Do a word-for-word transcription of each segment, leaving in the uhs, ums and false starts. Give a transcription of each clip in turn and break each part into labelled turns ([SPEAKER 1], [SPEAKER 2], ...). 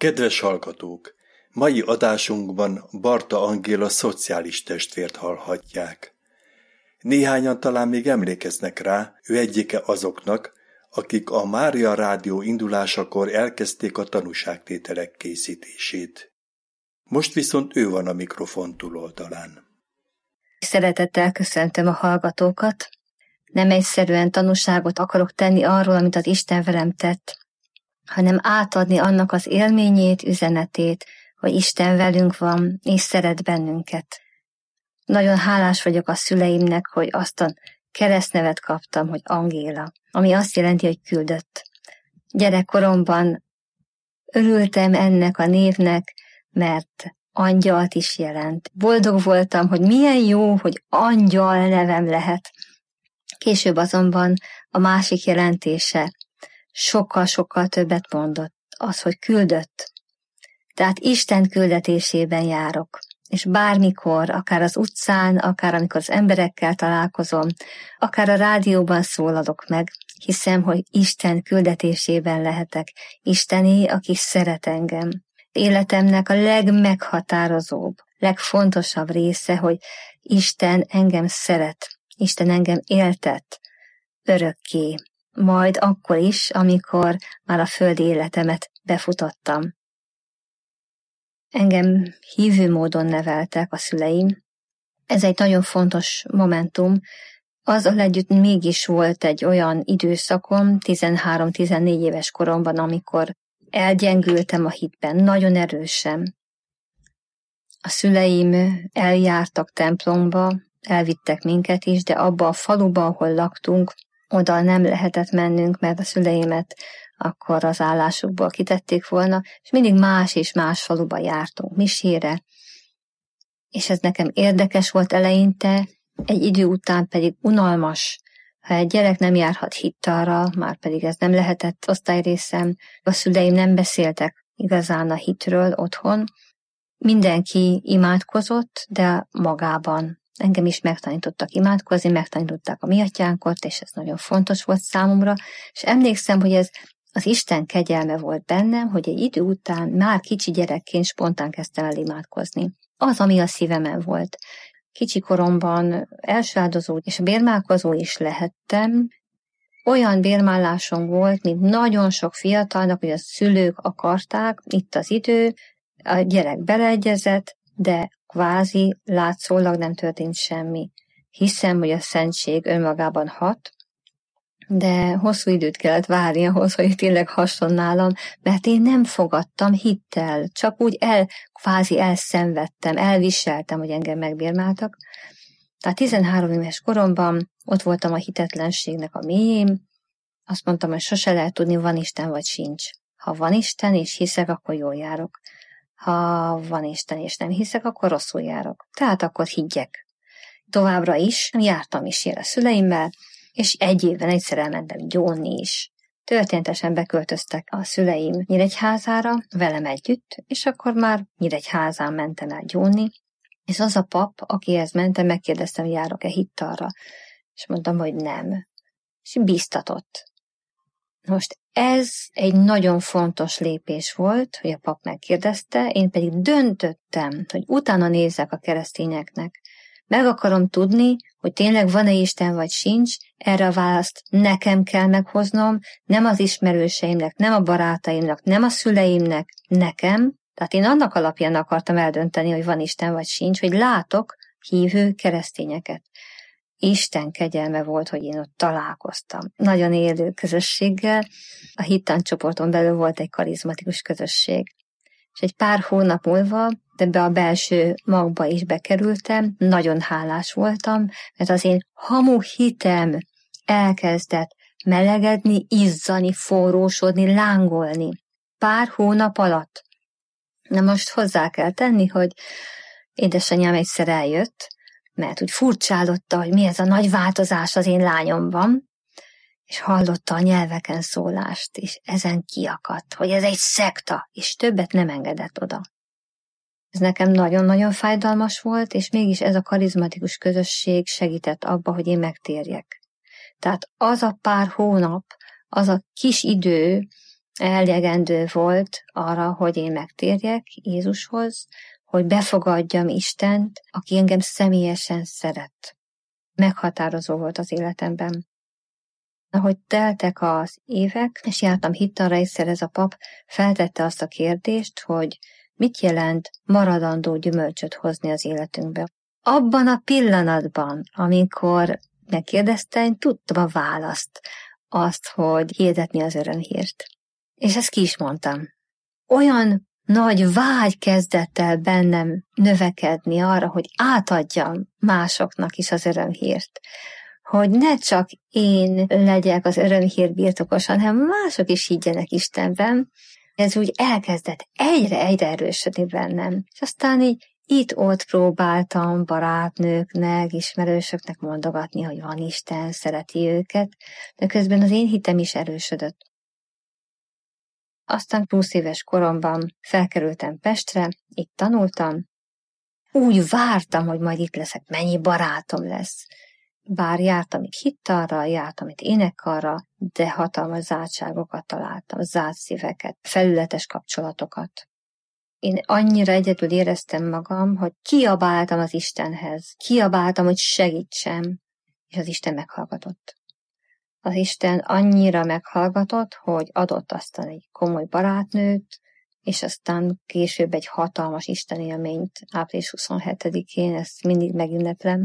[SPEAKER 1] Kedves hallgatók! Mai adásunkban Barta Angéla szociális testvért hallhatják. Néhányan talán még emlékeznek rá, ő egyike azoknak, akik a Mária Rádió indulásakor elkezdték a tanúságtételek készítését. Most viszont ő van a mikrofon túloldalán.
[SPEAKER 2] Szeretettel köszöntöm a hallgatókat. Nem egyszerűen tanúságot akarok tenni arról, amit az Isten velem tett, hanem átadni annak az élményét, üzenetét, hogy Isten velünk van, és szeret bennünket. Nagyon hálás vagyok a szüleimnek, hogy azt a keresztnevet kaptam, hogy Angéla, ami azt jelenti, hogy küldött. Gyerekkoromban örültem ennek a névnek, mert angyalt is jelent. Boldog voltam, hogy milyen jó, hogy angyal nevem lehet. Később azonban a másik jelentése sokkal-sokkal többet mondott, az, hogy küldött. Tehát Isten küldetésében járok, és bármikor, akár az utcán, akár amikor az emberekkel találkozom, akár a rádióban szólalok meg, hiszem, hogy Isten küldetésében lehetek, Istené, aki szeret engem. Életemnek a legmeghatározóbb, legfontosabb része, hogy Isten engem szeret, Isten engem éltet örökké, majd akkor is, amikor már a földi életemet befutottam. Engem hívő módon neveltek a szüleim. Ez egy nagyon fontos momentum. Azzal együtt mégis volt egy olyan időszakom, tizenhárom-tizennégy éves koromban, amikor elgyengültem a hitben, nagyon erősen. A szüleim eljártak templomba, elvittek minket is, de abba a faluba, ahol laktunk, oda nem lehetett mennünk, mert a szüleimet akkor az állásukból kitették volna, és mindig más és más faluba jártunk misére, és ez nekem érdekes volt eleinte, egy idő után pedig unalmas. Ha egy gyerek nem járhat hittalra, már pedig ez nem lehetett osztályrészem, a szüleim nem beszéltek igazán a hitről otthon, mindenki imádkozott, de magában. Engem is megtanítottak imádkozni, megtanították a mi atyánkot, és ez nagyon fontos volt számomra, és emlékszem, hogy ez az Isten kegyelme volt bennem, hogy egy idő után már kicsi gyerekként spontán kezdtem el imádkozni. Az, ami a szívemen volt. Kicsi koromban elsőáldozó és bérmálkozó is lehettem. Olyan bérmállásom volt, mint nagyon sok fiatalnak, hogy a szülők akarták, itt az idő, a gyerek beleegyezett, de kvázi látszólag nem történt semmi. Hiszem, hogy a szentség önmagában hat, de hosszú időt kellett várni ahhoz, hogy tényleg hasson nálam, mert én nem fogadtam hittel, csak úgy el, kvázi elszenvedtem, elviseltem, hogy engem megbérmáltak. Tehát tizenhárom éves koromban ott voltam a hitetlenségnek a mélyén, azt mondtam, hogy sose lehet tudni, van Isten vagy sincs. Ha van Isten és hiszek, akkor jól járok. Ha van Isten és nem hiszek, akkor rosszul járok. Tehát akkor higgyek. Továbbra is jártam is a szüleimmel, és egy évben egyszer elmentem gyónni is. Történetesen beköltöztek a szüleim Nyíregyházára, velem együtt, és akkor már Nyíregyházán mentem el gyónni, és az a pap, akihez mentem, megkérdeztem, hogy járok-e hittalra, és mondtam, hogy nem. És bíztatott. Most ez egy nagyon fontos lépés volt, hogy a pap megkérdezte, én pedig döntöttem, hogy utána nézzek a keresztényeknek. Meg akarom tudni, hogy tényleg van-e Isten vagy sincs, erre a választ nekem kell meghoznom, nem az ismerőseimnek, nem a barátaimnak, nem a szüleimnek, nekem. Tehát én annak alapján akartam eldönteni, hogy van Isten vagy sincs, hogy látok hívő keresztényeket. Isten kegyelme volt, hogy én ott találkoztam. Nagyon élő közösséggel, a hittancsoporton belül volt egy karizmatikus közösség. És egy pár hónap múlva ebbe a belső magba is bekerültem, nagyon hálás voltam, mert az én hamu hitem elkezdett melegedni, izzani, forrósodni, lángolni. Pár hónap alatt. Na most hozzá kell tenni, hogy édesanyám egyszer eljött, mert úgy furcsálotta, hogy mi ez a nagy változás az én lányomban, és hallotta a nyelveken szólást, és ezen kiakadt, hogy ez egy szekta, és többet nem engedett oda. Ez nekem nagyon-nagyon fájdalmas volt, és mégis ez a karizmatikus közösség segített abba, hogy én megtérjek. Tehát az a pár hónap, az a kis idő, elegendő volt arra, hogy én megtérjek Jézushoz, hogy befogadjam Istent, aki engem személyesen szeret. Meghatározó volt az életemben. Ahogy teltek az évek, és jártam hittanra, egyszer ez a pap feltette azt a kérdést, hogy mit jelent maradandó gyümölcsöt hozni az életünkbe. Abban a pillanatban, amikor megkérdezte, én tudtam a választ, azt, hogy hirdetni az örömhírt. És ezt ki is mondtam. Olyan nagy vágy kezdett el bennem növekedni arra, hogy átadjam másoknak is az örömhírt. Hogy ne csak én legyek az örömhír birtokosa, hanem mások is higgyenek Istenben. Ez úgy elkezdett egyre-egyre erősödni bennem. És aztán így itt-ott próbáltam barátnőknek, ismerősöknek mondogatni, hogy van Isten, szereti őket, de közben az én hitem is erősödött. Aztán húsz éves koromban felkerültem Pestre, itt tanultam. Úgy vártam, hogy majd itt leszek, mennyi barátom lesz. Bár jártam itt hittalra, jártam itt énekkarra, de hatalmas zártságokat találtam, zárt szíveket, felületes kapcsolatokat. Én annyira egyedül éreztem magam, hogy kiabáltam az Istenhez, kiabáltam, hogy segítsem, és az Isten meghallgatott. Az Isten annyira meghallgatott, hogy adott aztán egy komoly barátnőt, és aztán később egy hatalmas Isten élményt, április huszonhetedikén, ezt mindig megünneplem,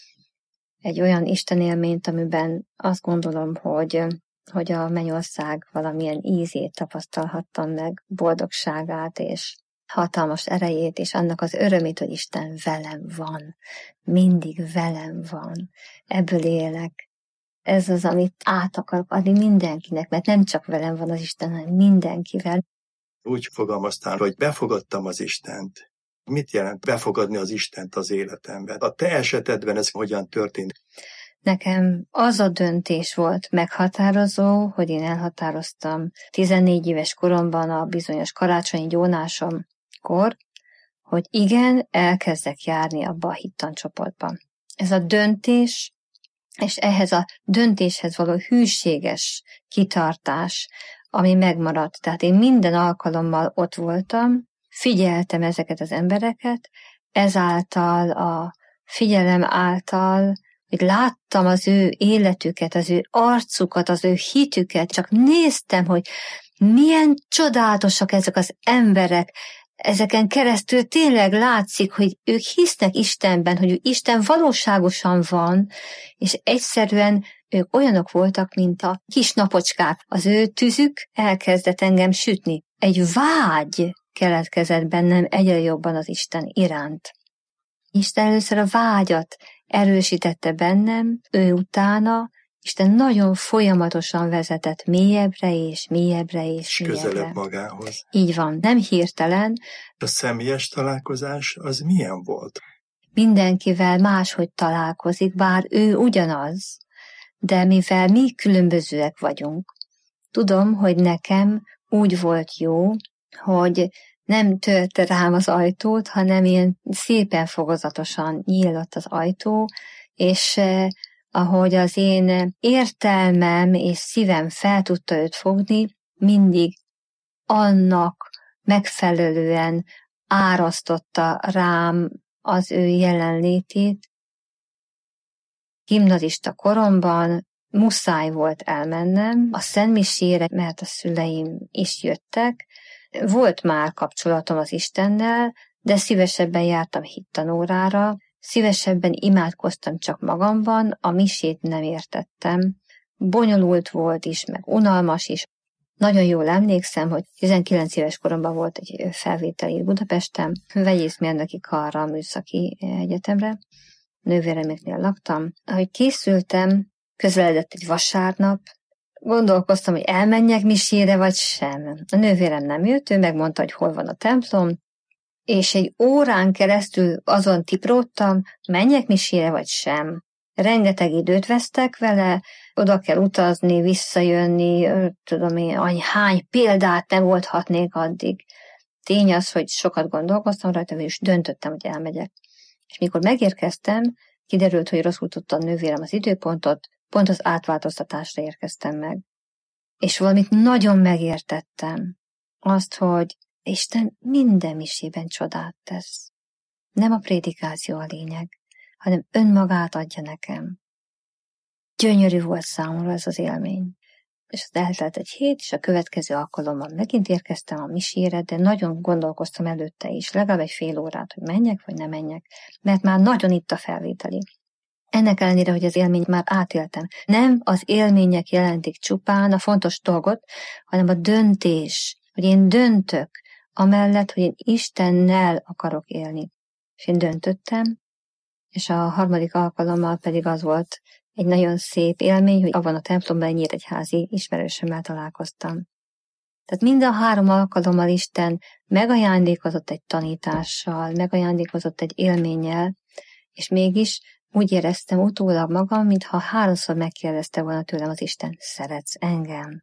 [SPEAKER 2] egy olyan Isten élményt, amiben azt gondolom, hogy, hogy a mennyország valamilyen ízét tapasztalhattam meg, boldogságát és hatalmas erejét, és annak az örömét, hogy Isten velem van, mindig velem van, ebből élek. Ez az, amit át akarok adni mindenkinek, mert nem csak velem van az Isten, hanem mindenkivel.
[SPEAKER 1] Úgy fogalmaztál, hogy befogadtam az Istent. Mit jelent befogadni az Istent az életemben? A te esetedben ez hogyan történt?
[SPEAKER 2] Nekem az a döntés volt meghatározó, hogy én elhatároztam tizennégy éves koromban a bizonyos karácsonyi gyónásomkor, hogy igen, elkezdek járni abba a hittancsoportba. Ez a döntés, és ehhez a döntéshez való hűséges kitartás, ami megmaradt. Tehát én minden alkalommal ott voltam, figyeltem ezeket az embereket, ezáltal a figyelem által, hogy láttam az ő életüket, az ő arcukat, az ő hitüket, csak néztem, hogy milyen csodálatosak ezek az emberek, ezeken keresztül tényleg látszik, hogy ők hisznek Istenben, hogy Isten valóságosan van, és egyszerűen ők olyanok voltak, mint a kis napocskák. Az ő tüzük elkezdett engem sütni. Egy vágy keletkezett bennem egyre jobban az Isten iránt. Isten először a vágyat erősítette bennem, ő utána Isten nagyon folyamatosan vezetett mélyebbre és mélyebbre és, és mélyebbre.
[SPEAKER 1] Közelebb magához.
[SPEAKER 2] Így van, nem hirtelen.
[SPEAKER 1] A személyes találkozás az milyen volt?
[SPEAKER 2] Mindenkivel máshogy találkozik, bár ő ugyanaz, de mivel mi különbözőek vagyunk, tudom, hogy nekem úgy volt jó, hogy nem törte rám az ajtót, hanem ilyen szépen fokozatosan nyílott az ajtó, és eh, ahogy az én értelmem és szívem fel tudta őt fogni, mindig annak megfelelően árasztotta rám az ő jelenlétét. Gimnazista koromban muszáj volt elmennem a szentmisére, mert a szüleim is jöttek. Volt már kapcsolatom az Istennel, de szívesebben jártam hittanórára, szívesebben imádkoztam csak magamban, a misét nem értettem. Bonyolult volt is, meg unalmas is. Nagyon jól emlékszem, hogy tizenkilenc éves koromban volt egy felvételi Budapesten, vegyészmérnöki karra a műszaki egyetemre, nővéremeknél laktam. Ahogy készültem, közeledett egy vasárnap, gondolkoztam, hogy elmenjek misére, vagy sem. A nővérem nem jött, ő megmondta, hogy hol van a templom, és egy órán keresztül azon tipróttam, menjek misére, vagy sem. Rengeteg időt vesztek vele, oda kell utazni, visszajönni, tudom én, hány példát megoldhatnék addig. Tény az, hogy sokat gondolkoztam rajta, és döntöttem, hogy elmegyek. És mikor megérkeztem, kiderült, hogy rosszul tudta a nővérem az időpontot, pont az átváltoztatásra érkeztem meg. És valamit nagyon megértettem, azt, hogy Isten minden misében csodát tesz. Nem a prédikáció a lényeg, hanem önmagát adja nekem. Gyönyörű volt számomra ez az élmény. És az eltelt egy hét, és a következő alkalommal megint érkeztem a misére, de nagyon gondolkoztam előtte is, legalább egy fél órát, hogy menjek, vagy nem menjek, mert már nagyon itt a felvételi. Ennek ellenére, hogy az élményt már átéltem. Nem az élmények jelentik csupán a fontos dolgot, hanem a döntés, hogy én döntök, amellett, hogy én Istennel akarok élni. És én döntöttem, és a harmadik alkalommal pedig az volt egy nagyon szép élmény, hogy abban a templomban egy nyíregyházi ismerősömmel találkoztam. Tehát mind a három alkalommal Isten megajándékozott egy tanítással, megajándékozott egy élménnyel, és mégis úgy éreztem utólag magam, mintha háromszor megkérdezte volna tőlem az Isten, szeretsz engem?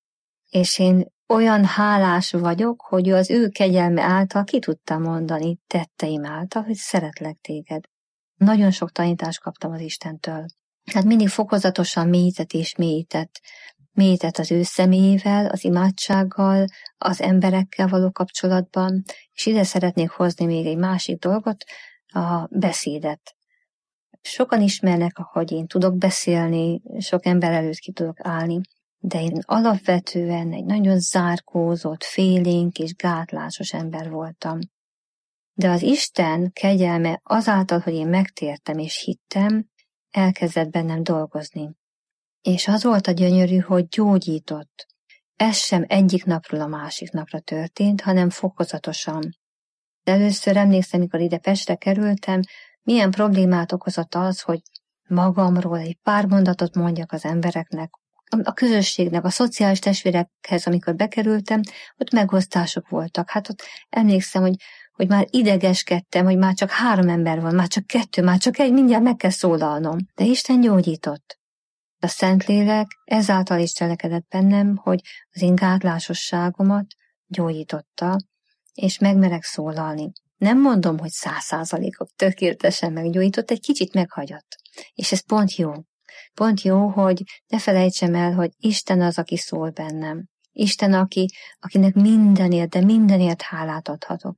[SPEAKER 2] És én olyan hálás vagyok, hogy az ő kegyelme által ki tudtam mondani tetteim által, hogy szeretlek téged. Nagyon sok tanítást kaptam az Istentől. Hát mindig fokozatosan mélyített és mélyített. Mélyített az ő személyével, az imádsággal, az emberekkel való kapcsolatban, és ide szeretnék hozni még egy másik dolgot, a beszédet. Sokan ismernek, ahogy én tudok beszélni, sok ember előtt ki tudok állni, de én alapvetően egy nagyon zárkózott, félénk és gátlásos ember voltam. De az Isten kegyelme azáltal, hogy én megtértem és hittem, elkezdett bennem dolgozni. És az volt a gyönyörű, hogy gyógyított. Ez sem egyik napról a másik napra történt, hanem fokozatosan. De először emlékszem, amikor ide Pestre kerültem, milyen problémát okozott az, hogy magamról egy pár mondatot mondjak az embereknek, a közösségnek, a szociális testvérekhez, amikor bekerültem, ott megosztások voltak. Hát ott emlékszem, hogy, hogy már idegeskedtem, hogy már csak három ember van, már csak kettő, már csak egy, mindjárt meg kell szólalnom. De Isten gyógyított. A Szentlélek ezáltal is cselekedett bennem, hogy az én gátlásosságomat gyógyította, és megmerek szólalni. Nem mondom, hogy száz százalékok tökéletesen meggyógyított, egy kicsit meghagyott. És ez pont jó. Pont jó, hogy ne felejtsem el, hogy Isten az, aki szól bennem. Isten, aki, akinek mindenért, de mindenért hálát adhatok.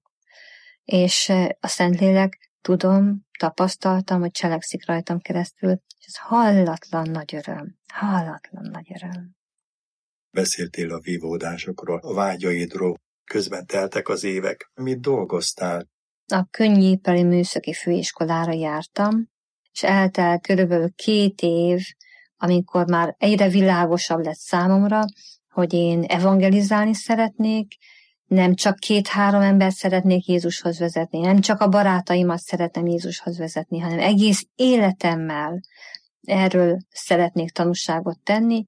[SPEAKER 2] És a Szentlélek, tudom, tapasztaltam, hogy cselekszik rajtam keresztül, és ez hallatlan nagy öröm. Hallatlan nagy öröm.
[SPEAKER 1] Beszéltél a vívódásokról, a vágyaidról, közben teltek az évek. Mit dolgoztál?
[SPEAKER 2] A Könnyépeli Műszaki Főiskolára jártam, és eltelt körülbelül két év, amikor már egyre világosabb lett számomra, hogy én evangelizálni szeretnék, nem csak két-három embert szeretnék Jézushoz vezetni, nem csak a barátaimat szeretném Jézushoz vezetni, hanem egész életemmel erről szeretnék tanúságot tenni.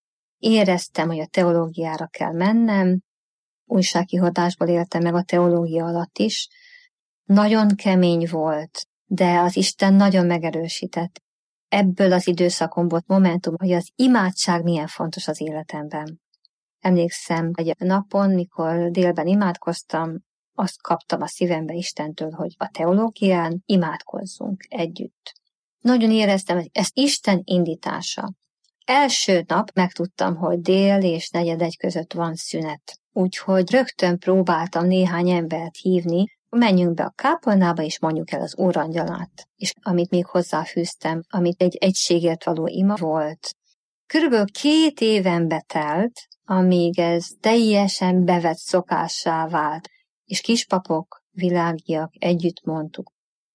[SPEAKER 2] Éreztem, hogy a teológiára kell mennem, újságkihatásból éltem meg a teológia alatt is. Nagyon kemény volt, de az Isten nagyon megerősített. Ebből az időszakomból momentum, hogy az imádság milyen fontos az életemben. Emlékszem, hogy a napon, mikor délben imádkoztam, azt kaptam a szívembe Istentől, hogy a teológián imádkozzunk együtt. Nagyon éreztem, hogy ez Isten indítása. Első nap megtudtam, hogy dél és negyed egy között van szünet. Úgyhogy rögtön próbáltam néhány embert hívni, menjünk be a kápolnába, és mondjuk el az órangyalát. És amit még hozzáfűztem, amit egy egységért való ima volt. Körülbelül két éven betelt, amíg ez teljesen bevett szokássá vált, és kispapok, világiak együtt mondtuk.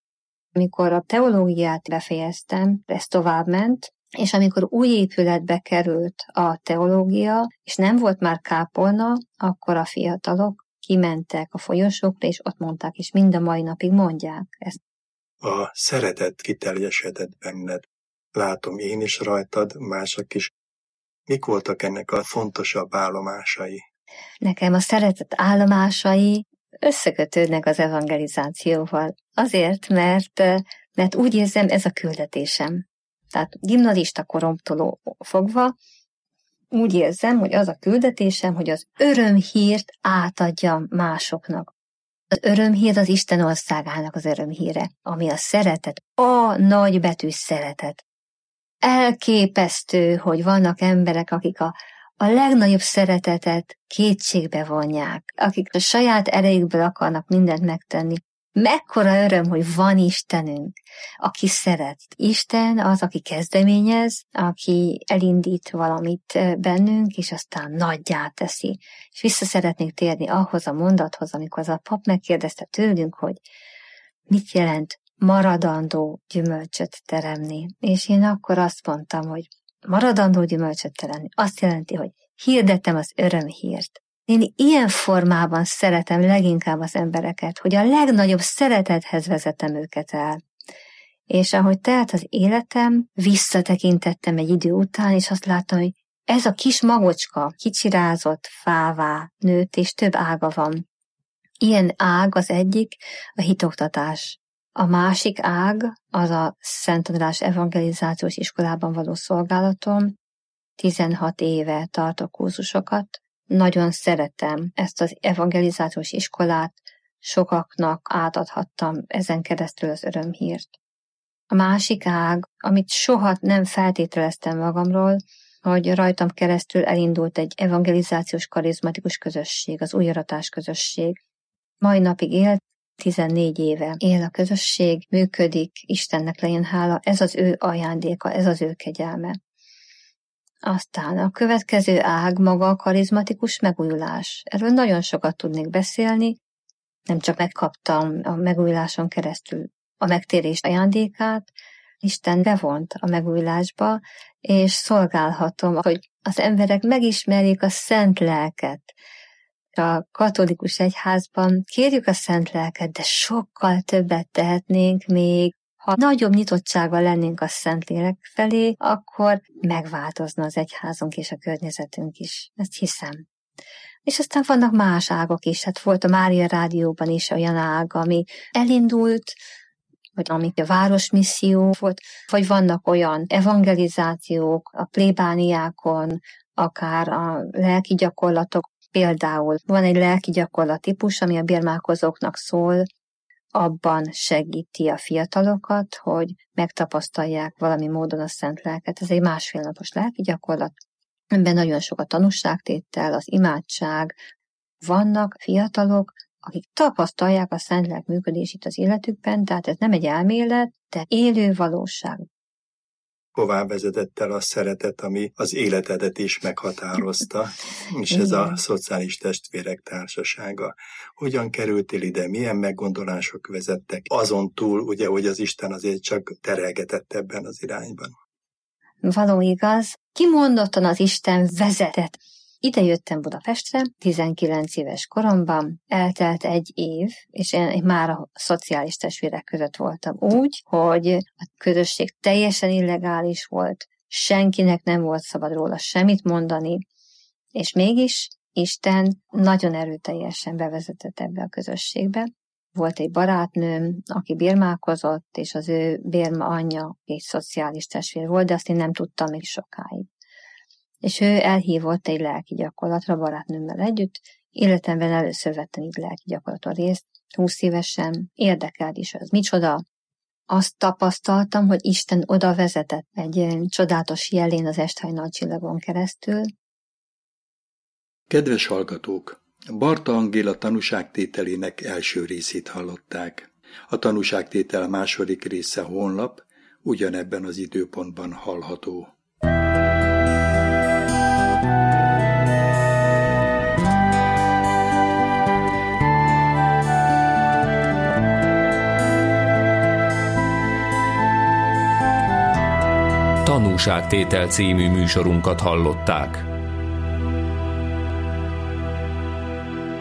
[SPEAKER 2] Amikor a teológiát befejeztem, ez továbbment, és amikor új épületbe került a teológia, és nem volt már kápolna, akkor a fiatalok kimentek a folyosókra, és ott mondták, és mind a mai napig mondják ezt.
[SPEAKER 1] A szeretet kiteljesedett benned. Látom én is rajtad, mások is. Mik voltak ennek a fontosabb állomásai?
[SPEAKER 2] Nekem a szeretet állomásai összekötődnek az evangelizációval. Azért, mert, mert úgy érzem, ez a küldetésem. Tehát gimnazista koromtól fogva úgy érzem, hogy az a küldetésem, hogy az örömhírt átadjam másoknak. Az örömhír az Isten országának az örömhíre, ami a szeretet, a nagybetű szeretet. Elképesztő, hogy vannak emberek, akik a, a legnagyobb szeretetet kétségbe vonják, akik a saját erejükből akarnak mindent megtenni. Mekkora öröm, hogy van Istenünk, aki szeret. Isten az, aki kezdeményez, aki elindít valamit bennünk, és aztán nagyjá teszi. És vissza szeretnék térni ahhoz a mondathoz, amikor az a pap megkérdezte tőlünk, hogy mit jelent maradandó gyümölcsöt teremni. És én akkor azt mondtam, hogy maradandó gyümölcsöt teremni azt jelenti, hogy hirdetem az örömhírt. Én ilyen formában szeretem leginkább az embereket, hogy a legnagyobb szeretethez vezetem őket el. És ahogy telt az életem, visszatekintettem egy idő után, és azt láttam, hogy ez a kis magocska kicsirázott fává nőtt, és több ága van. Ilyen ág az egyik, a hitoktatás. A másik ág az a Szent András evangelizációs iskolában való szolgálatom. tizenhat éve tartok kurzusokat. Nagyon szeretem ezt az evangelizációs iskolát, sokaknak átadhattam ezen keresztül az örömhírt. A másik ág, amit soha nem feltételeztem magamról, hogy rajtam keresztül elindult egy evangelizációs karizmatikus közösség, az újaratás közösség. Mai napig él, tizennégy éve él a közösség, működik, Istennek legyen hála, ez az ő ajándéka, ez az ő kegyelme. Aztán a következő ág maga a karizmatikus megújulás. Erről nagyon sokat tudnék beszélni, nem csak megkaptam a megújuláson keresztül a megtérés ajándékát, Isten bevont a megújulásba, és szolgálhatom, hogy az emberek megismerjék a Szent Lelket. A katolikus egyházban kérjük a Szent Lelket, de sokkal többet tehetnénk még. Ha nagyobb nyitottsággal lennénk a Szentlélek felé, akkor megváltozna az egyházunk és a környezetünk is. Ezt hiszem. És aztán vannak más ágok is. Hát volt a Mária Rádióban is olyan ág, ami elindult, vagy ami a városmisszió volt, vagy vannak olyan evangelizációk a plébániákon, akár a lelki gyakorlatok. Például van egy lelki gyakorlat típus, ami a bérmálkozóknak szól, abban segíti a fiatalokat, hogy megtapasztalják valami módon a Szent Lelket. Ez egy másfél napos lelki gyakorlat, ebben nagyon sok a tanúságtétel, az imádság. Vannak fiatalok, akik tapasztalják a Szent Lélek működését az életükben, tehát ez nem egy elmélet, de élő valóság.
[SPEAKER 1] Hová vezetett el a szeretet, ami az életedet is meghatározta, és ez a szociális testvérek társasága. Hogyan kerültél ide, milyen meggondolások vezettek? Azon túl, ugye, hogy az Isten azért csak terelgetett ebben az irányban. Való igaz,
[SPEAKER 2] kimondottan az Isten vezetett. Ide jöttem Budapestre, tizenkilenc éves koromban, eltelt egy év, és én már a szociális testvérek között voltam úgy, hogy a közösség teljesen illegális volt, senkinek nem volt szabad róla semmit mondani, és mégis Isten nagyon erőteljesen bevezetett ebbe a közösségbe. Volt egy barátnőm, aki bérmálkozott, és az ő bérma anyja egy szociális testvér volt, de azt én nem tudtam még sokáig. És ő elhívott egy lelki gyakorlatra barátnőmmel együtt. Életemben először vettem így lelki gyakorlaton részt, húsz évesen, érdekelt is az micsoda. Azt tapasztaltam, hogy Isten oda vezetett egy csodálatos jelén az esthajnal csillagon keresztül.
[SPEAKER 1] Kedves hallgatók! Barta Angéla tanúságtételének első részét hallották. A tanúságtétel második része holnap, ugyanebben az időpontban hallható.
[SPEAKER 3] Tanúságtétel című műsorunkat hallották.